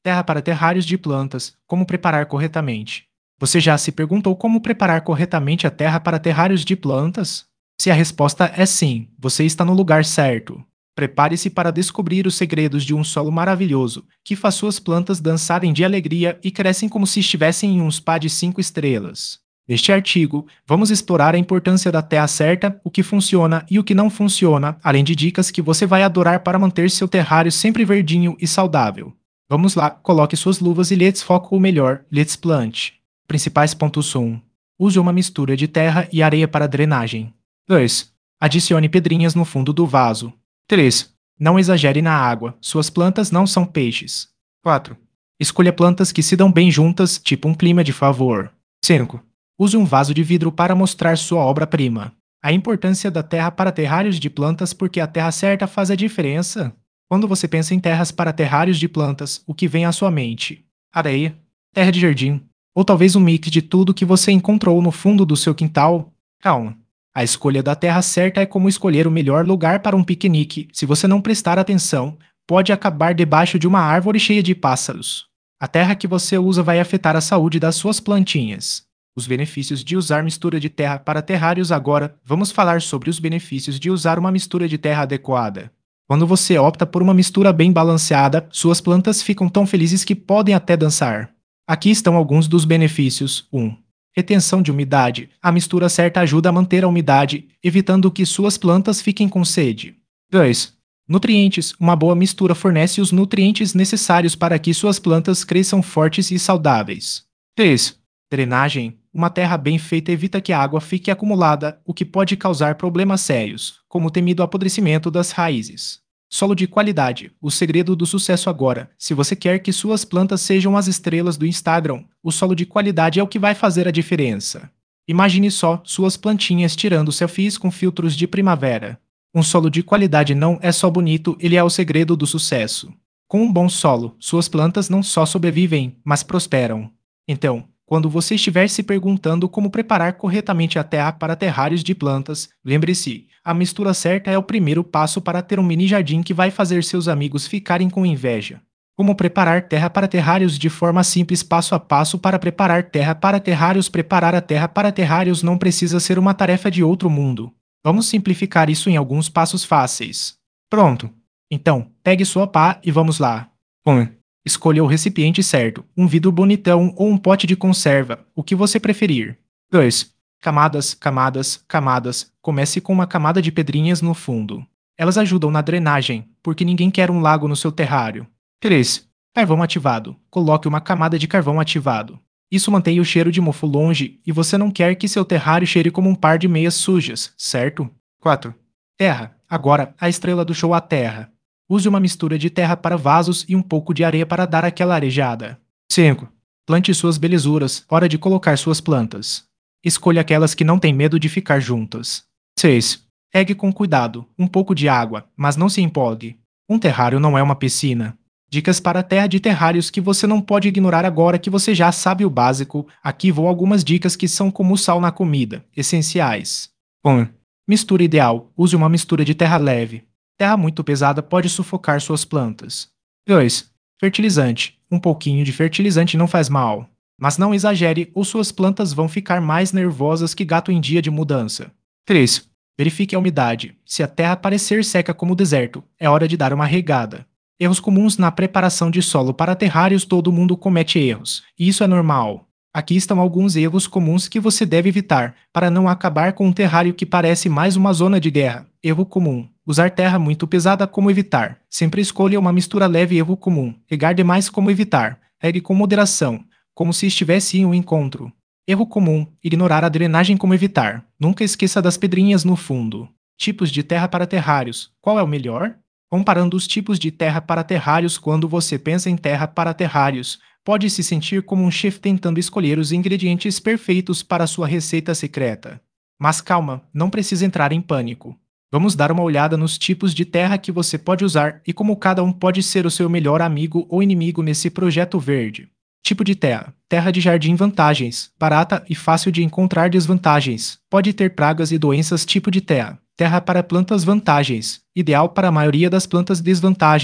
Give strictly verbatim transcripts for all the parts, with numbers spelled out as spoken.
Terra para terrários de plantas. Como preparar corretamente? Você já se perguntou como preparar corretamente a terra para terrários de plantas? Se a resposta é sim, você está no lugar certo. Prepare-se para descobrir os segredos de um solo maravilhoso, que faz suas plantas dançarem de alegria e crescem como se estivessem em um spa de cinco estrelas. Neste artigo, vamos explorar a importância da terra certa, o que funciona e o que não funciona, além de dicas que você vai adorar para manter seu terrário sempre verdinho e saudável. Vamos lá, coloque suas luvas e let's foco o melhor, let's plant. Principais pontos um. Use uma mistura de terra e areia para drenagem. dois. Adicione pedrinhas no fundo do vaso. três. Não exagere na água, suas plantas não são peixes. quatro. Escolha plantas que se dão bem juntas, tipo um clima de favor. cinco. Use um vaso de vidro para mostrar sua obra-prima. A importância da terra para terrários de plantas porque a terra certa faz a diferença. Quando você pensa em terras para terrários de plantas, o que vem à sua mente? Areia, terra de jardim, ou talvez um mix de tudo que você encontrou no fundo do seu quintal? Calma. A escolha da terra certa é como escolher o melhor lugar para um piquenique. Se você não prestar atenção, pode acabar debaixo de uma árvore cheia de pássaros. A terra que você usa vai afetar a saúde das suas plantinhas. Os benefícios de usar mistura de terra para terrários. Agora, vamos falar sobre os benefícios de usar uma mistura de terra adequada. Quando você opta por uma mistura bem balanceada, suas plantas ficam tão felizes que podem até dançar. Aqui estão alguns dos benefícios. um. Retenção de umidade. A mistura certa ajuda a manter a umidade, evitando que suas plantas fiquem com sede. dois. Nutrientes. Uma boa mistura fornece os nutrientes necessários para que suas plantas cresçam fortes e saudáveis. três. Drenagem. Uma terra bem feita evita que a água fique acumulada, o que pode causar problemas sérios, como o temido apodrecimento das raízes. Solo de qualidade. O segredo do sucesso agora. Se você quer que suas plantas sejam as estrelas do Instagram, o solo de qualidade é o que vai fazer a diferença. Imagine só suas plantinhas tirando selfies com filtros de primavera. Um solo de qualidade não é só bonito, ele é o segredo do sucesso. Com um bom solo, suas plantas não só sobrevivem, mas prosperam. Então, quando você estiver se perguntando como preparar corretamente a terra para terrários de plantas, lembre-se, a mistura certa é o primeiro passo para ter um mini jardim que vai fazer seus amigos ficarem com inveja. Como preparar terra para terrários de forma simples passo a passo para preparar terra para terrários. Preparar a terra para terrários não precisa ser uma tarefa de outro mundo. Vamos simplificar isso em alguns passos fáceis. Pronto! Então, pegue sua pá e vamos lá. um. Escolha o recipiente certo, um vidro bonitão ou um pote de conserva, o que você preferir. dois. Camadas, camadas, camadas. Comece com uma camada de pedrinhas no fundo. Elas ajudam na drenagem, porque ninguém quer um lago no seu terrário. três. Carvão ativado. Coloque uma camada de carvão ativado. Isso mantém o cheiro de mofo longe e você não quer que seu terrário cheire como um par de meias sujas, certo? quatro. Terra. Agora, a estrela do show, a terra. Use uma mistura de terra para vasos e um pouco de areia para dar aquela arejada. cinco. Plante suas belezuras. Hora de colocar suas plantas. Escolha aquelas que não têm medo de ficar juntas. seis. Regue com cuidado, um pouco de água, mas não se empolgue. Um terrário não é uma piscina. Dicas para a terra de terrários que você não pode ignorar agora que você já sabe o básico. Aqui vão algumas dicas que são como o sal na comida, essenciais. um. Mistura ideal. Use uma mistura de terra leve. Terra muito pesada pode sufocar suas plantas. dois. Fertilizante. Um pouquinho de fertilizante não faz mal. Mas não exagere ou suas plantas vão ficar mais nervosas que gato em dia de mudança. três. Verifique a umidade. Se a terra parecer seca como o deserto, é hora de dar uma regada. Erros comuns na preparação de solo para terrários. Todo mundo comete erros, e isso é normal. Aqui estão alguns erros comuns que você deve evitar, para não acabar com um terrário que parece mais uma zona de guerra. Erro comum. Usar terra muito pesada. Como evitar? Sempre escolha uma mistura leve. Erro comum. Regar demais. Como evitar? Regue com moderação, como se estivesse em um encontro. Erro comum. Ignorar a drenagem. Como evitar? Nunca esqueça das pedrinhas no fundo. Tipos de terra para terrários. Qual é o melhor? Comparando os tipos de terra para terrários. Quando você pensa em terra para terrários, pode se sentir como um chefe tentando escolher os ingredientes perfeitos para sua receita secreta. Mas calma, não precisa entrar em pânico. Vamos dar uma olhada nos tipos de terra que você pode usar e como cada um pode ser o seu melhor amigo ou inimigo nesse projeto verde. Tipo de terra. Terra de jardim. Vantagens. Barata e fácil de encontrar. Desvantagens. Pode ter pragas e doenças. Tipo de terra. Terra para plantas. Vantagens. Ideal para a maioria das plantas. Desvantagens.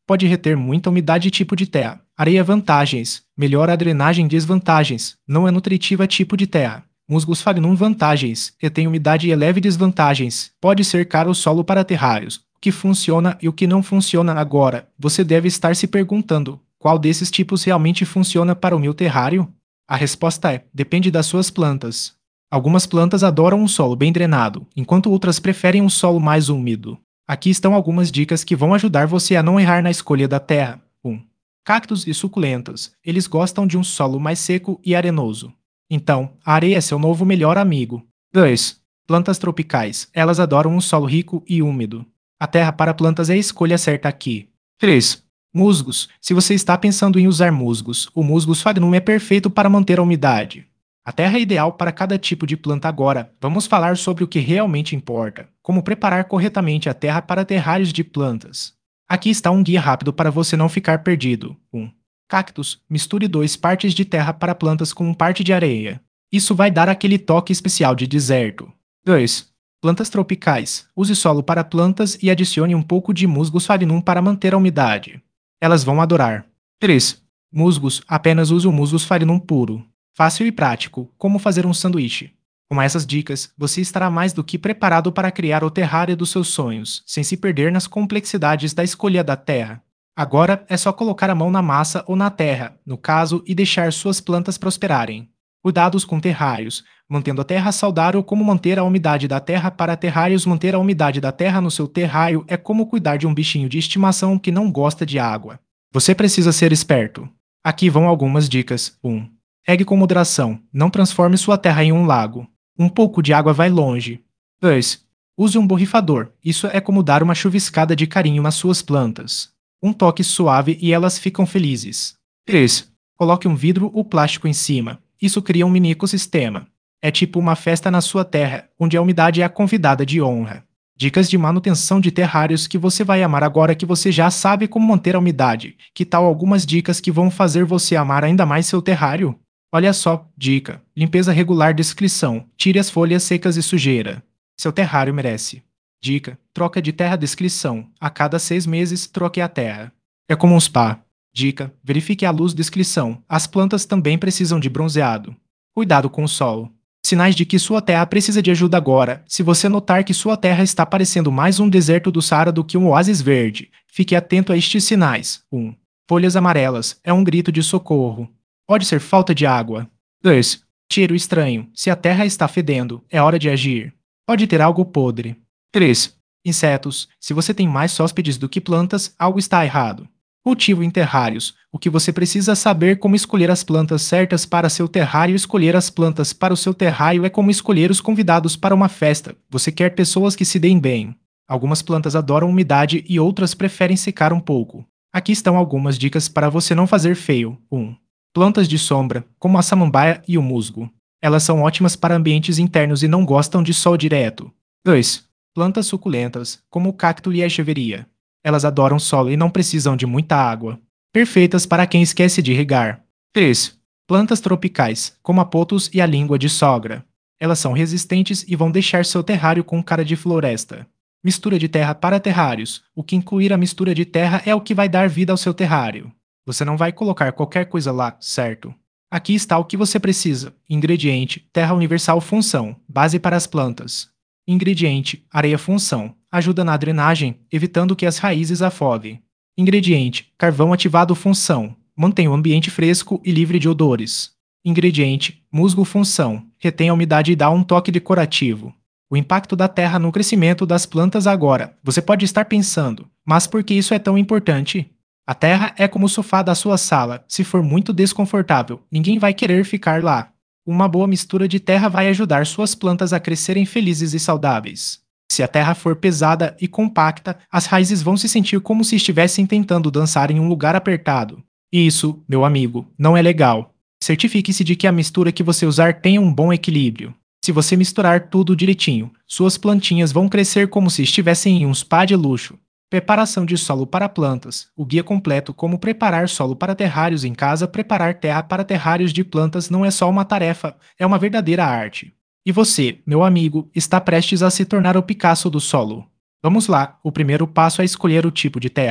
pode reter muita umidade tipo de terra. Areia vantagens, melhora a drenagem desvantagens, não é nutritiva tipo de terra. Musgos fagnum vantagens, retém umidade e eleve desvantagens, pode ser caro o solo para terrários. O que funciona e o que não funciona agora, você deve estar se perguntando, qual desses tipos realmente funciona para o meu terrário? A resposta é, depende das suas plantas. Algumas plantas adoram um solo bem drenado, enquanto outras preferem um solo mais úmido. Aqui estão algumas dicas que vão ajudar você a não errar na escolha da terra. um. Cactos e suculentas. Eles gostam de um solo mais seco e arenoso. Então, a areia é seu novo melhor amigo. dois. Plantas tropicais. Elas adoram um solo rico e úmido. A terra para plantas é a escolha certa aqui. três. Musgos. Se você está pensando em usar musgos, o musgo sphagnum é perfeito para manter a umidade. A terra é ideal para cada tipo de planta agora. Vamos falar sobre o que realmente importa. Como preparar corretamente a terra para terrários de plantas. Aqui está um guia rápido para você não ficar perdido. um. Cactos. Misture dois partes de terra para plantas com um parte de areia. Isso vai dar aquele toque especial de deserto. dois. Plantas tropicais. Use solo para plantas e adicione um pouco de musgo sphagnum para manter a umidade. Elas vão adorar. três. Musgos. Apenas use o musgo sphagnum puro. Fácil e prático, como fazer um sanduíche. Com essas dicas, você estará mais do que preparado para criar o terrário dos seus sonhos, sem se perder nas complexidades da escolha da terra. Agora é só colocar a mão na massa ou na terra, no caso, e deixar suas plantas prosperarem. Cuidados com terrários. Mantendo a terra saudável, como manter a umidade da terra para terrários. Manter a umidade da terra no seu terrário é como cuidar de um bichinho de estimação que não gosta de água. Você precisa ser esperto. Aqui vão algumas dicas. um. Regue com moderação. Não transforme sua terra em um lago. Um pouco de água vai longe. dois. Use um borrifador. Isso é como dar uma chuviscada de carinho nas suas plantas. Um toque suave e elas ficam felizes. três. Coloque um vidro ou plástico em cima. Isso cria um mini ecossistema. É tipo uma festa na sua terra, onde a umidade é a convidada de honra. Dicas de manutenção de terrários que você vai amar agora que você já sabe como manter a umidade. Que tal algumas dicas que vão fazer você amar ainda mais seu terrário? Olha só, dica. Limpeza regular. Descrição. Tire as folhas secas e sujeira. Seu terrário merece. Dica. Troca de terra. Descrição. A cada seis meses, troque a terra. É como um spa. Dica. Verifique a luz. Descrição. As plantas também precisam de bronzeado. Cuidado com o sol. Sinais de que sua terra precisa de ajuda agora. Se você notar que sua terra está parecendo mais um deserto do Saara do que um oásis verde, fique atento a estes sinais. um. Folhas amarelas. É um grito de socorro. Pode ser falta de água. dois. Cheiro estranho. Se a terra está fedendo, é hora de agir. Pode ter algo podre. três. Insetos. Se você tem mais hóspedes do que plantas, algo está errado. Cultivo em terrários. O que você precisa saber como escolher as plantas certas para seu terrário. Escolher as plantas para o seu terrário é como escolher os convidados para uma festa. Você quer pessoas que se deem bem. Algumas plantas adoram umidade e outras preferem secar um pouco. Aqui estão algumas dicas para você não fazer feio. um. Plantas de sombra, como a samambaia e o musgo. Elas são ótimas para ambientes internos e não gostam de sol direto. dois. Plantas suculentas, como o cacto e a echeveria. Elas adoram solo e não precisam de muita água. Perfeitas para quem esquece de regar. três. Plantas tropicais, como a pothos e a língua de sogra. Elas são resistentes e vão deixar seu terrário com cara de floresta. Mistura de terra para terrários. O que incluir a mistura de terra é o que vai dar vida ao seu terrário. Você não vai colocar qualquer coisa lá, certo? Aqui está o que você precisa. Ingrediente, terra universal. Função, base para as plantas. Ingrediente, areia. Função, ajuda na drenagem, evitando que as raízes afoguem. Ingrediente, carvão ativado. Função, mantém o ambiente fresco e livre de odores. Ingrediente, musgo. Função, retém a umidade e dá um toque decorativo. O impacto da terra no crescimento das plantas agora. Você pode estar pensando, mas por que isso é tão importante? A terra é como o sofá da sua sala. Se for muito desconfortável, ninguém vai querer ficar lá. Uma boa mistura de terra vai ajudar suas plantas a crescerem felizes e saudáveis. Se a terra for pesada e compacta, as raízes vão se sentir como se estivessem tentando dançar em um lugar apertado. E isso, meu amigo, não é legal. Certifique-se de que a mistura que você usar tenha um bom equilíbrio. Se você misturar tudo direitinho, suas plantinhas vão crescer como se estivessem em um spa de luxo. Preparação de solo para plantas. O guia completo como preparar solo para terrários em casa. Preparar terra para terrários de plantas não é só uma tarefa, é uma verdadeira arte. E você, meu amigo, está prestes a se tornar o Picasso do solo. Vamos lá, o primeiro passo é escolher o tipo de terra.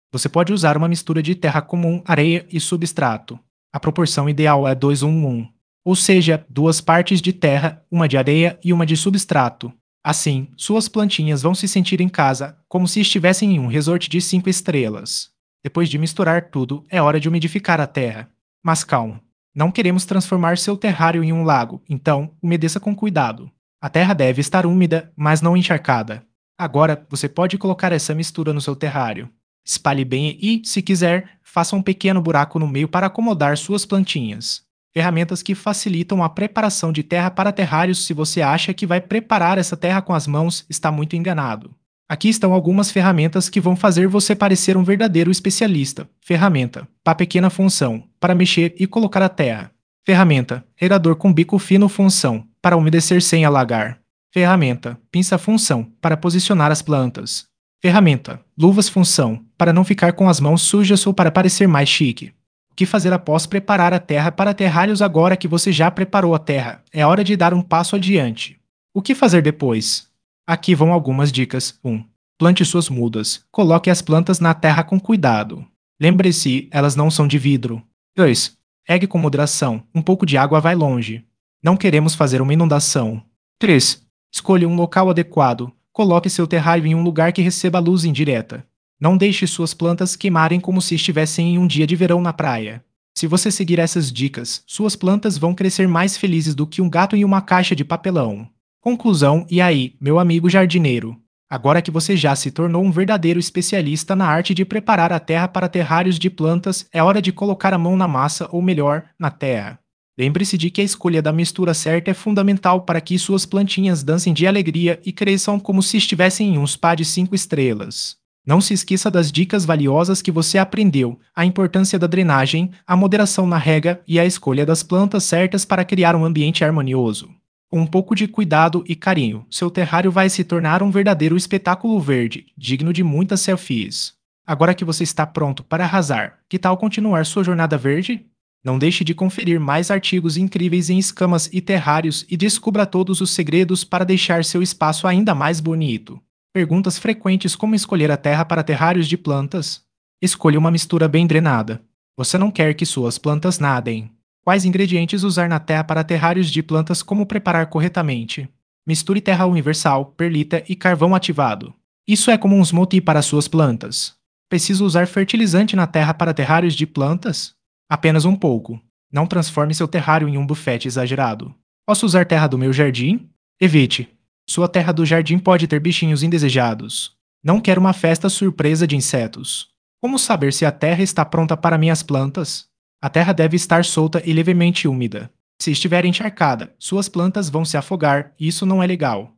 Você pode usar uma mistura de terra comum, areia e substrato. A proporção ideal é dois um um, ou seja, duas partes de terra, uma de areia e uma de substrato. Assim, suas plantinhas vão se sentir em casa, como se estivessem em um resort de cinco estrelas. Depois de misturar tudo, é hora de umidificar a terra. Mas calma, não queremos transformar seu terrário em um lago, então umedeça com cuidado. A terra deve estar úmida, mas não encharcada. Agora, você pode colocar essa mistura no seu terrário. Espalhe bem e, se quiser, faça um pequeno buraco no meio para acomodar suas plantinhas. Ferramentas que facilitam a preparação de terra para terrários. Se você acha que vai preparar essa terra com as mãos, está muito enganado. Aqui estão algumas ferramentas que vão fazer você parecer um verdadeiro especialista. Ferramenta, pá pequena função, para mexer e colocar a terra. Ferramenta, regador com bico fino função, para umedecer sem alagar. Ferramenta, pinça função, para posicionar as plantas. Ferramenta, luvas função, para não ficar com as mãos sujas ou para parecer mais chique. O que fazer após preparar a terra para terrários? Agora que você já preparou a terra, é hora de dar um passo adiante. O que fazer depois? Aqui vão algumas dicas. um. Plante suas mudas. Coloque as plantas na terra com cuidado. Lembre-se, elas não são de vidro. dois. Regue com moderação. Um pouco de água vai longe. Não queremos fazer uma inundação. três. Escolha um local adequado. Coloque seu terrário em um lugar que receba luz indireta. Não deixe suas plantas queimarem como se estivessem em um dia de verão na praia. Se você seguir essas dicas, suas plantas vão crescer mais felizes do que um gato em uma caixa de papelão. Conclusão: e aí, meu amigo jardineiro? Agora que você já se tornou um verdadeiro especialista na arte de preparar a terra para terrários de plantas, é hora de colocar a mão na massa, ou melhor, na terra. Lembre-se de que a escolha da mistura certa é fundamental para que suas plantinhas dancem de alegria e cresçam como se estivessem em um spa de cinco estrelas. Não se esqueça das dicas valiosas que você aprendeu: a importância da drenagem, a moderação na rega e a escolha das plantas certas para criar um ambiente harmonioso. Com um pouco de cuidado e carinho, seu terrário vai se tornar um verdadeiro espetáculo verde, digno de muitas selfies. Agora que você está pronto para arrasar, que tal continuar sua jornada verde? Não deixe de conferir mais artigos incríveis em escamas e terrários e descubra todos os segredos para deixar seu espaço ainda mais bonito. Perguntas frequentes: como escolher a terra para terrários de plantas? Escolha uma mistura bem drenada. Você não quer que suas plantas nadem. Quais ingredientes usar na terra para terrários de plantas? Como preparar corretamente? Misture terra universal, perlita e carvão ativado. Isso é como um smoothie para suas plantas. Precisa usar fertilizante na terra para terrários de plantas? Apenas um pouco. Não transforme seu terrário em um buffet exagerado. Posso usar terra do meu jardim? Evite. Sua terra do jardim pode ter bichinhos indesejados. Não quero uma festa surpresa de insetos. Como saber se a terra está pronta para minhas plantas? A terra deve estar solta e levemente úmida. Se estiver encharcada, suas plantas vão se afogar e isso não é legal.